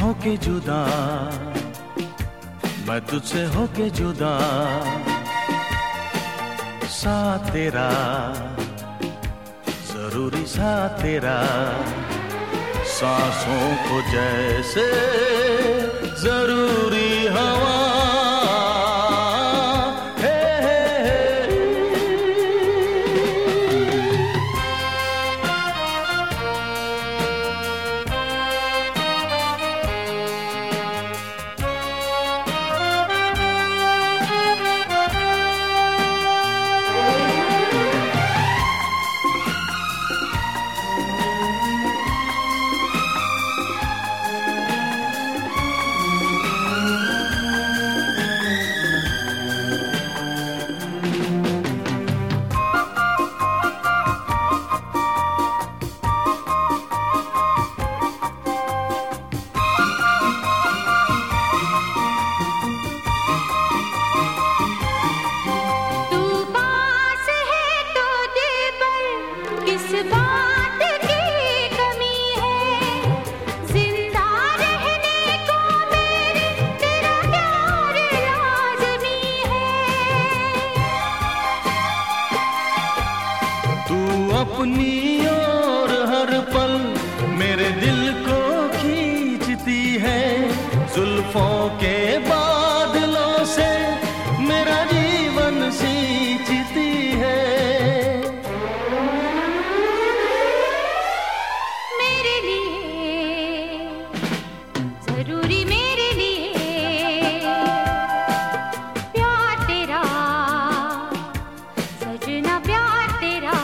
होके जुदा, मैं तुझसे होके जुदा, साथ तेरा जरूरी, साथ तेरा सांसों को जैसे जरूरी हवा। अपनी ओर हर पल मेरे दिल को खींचती है, जुल्फों के बादलों से मेरा जीवन सींचती है। मेरे लिए जरूरी, मेरे लिए प्यार तेरा सजना, प्यार तेरा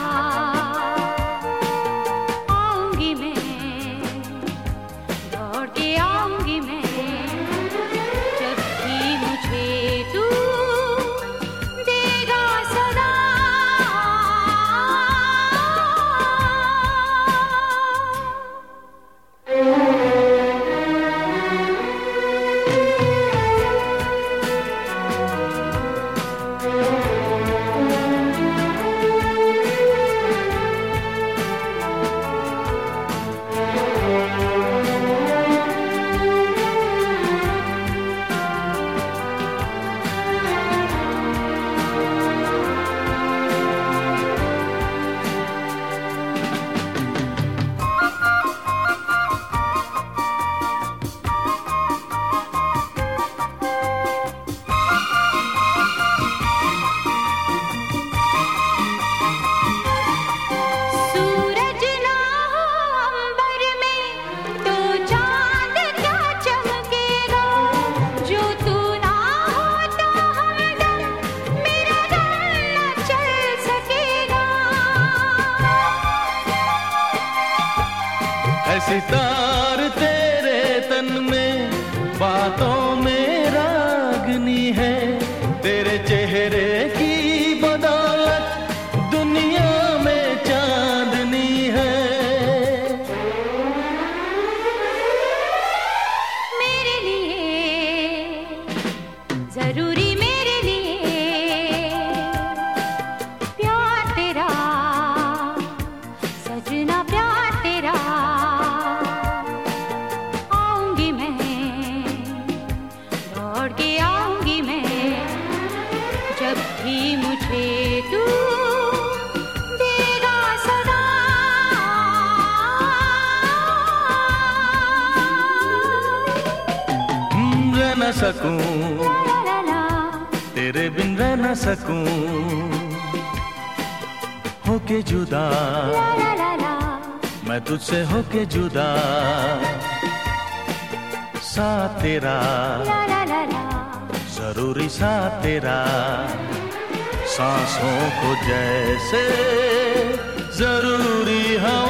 सितार तेरे तन में, बातों में रागनी है, तेरे चेहरे की बदौलत दुनिया में चांदनी है। मेरे लिए जरूरी, मेरे लिए प्यार तेरा सजना, प्यार तेरा दौड़ के आऊंगी मैं, जब भी मुझे तू देगा सदा। रह न सकूं तेरे बिन, रह न सकूं होके जुदा, मैं तुझसे होके जुदा, साथ तेरा जरूरी, साथ तेरा सांसों को जैसे जरूरी हवा।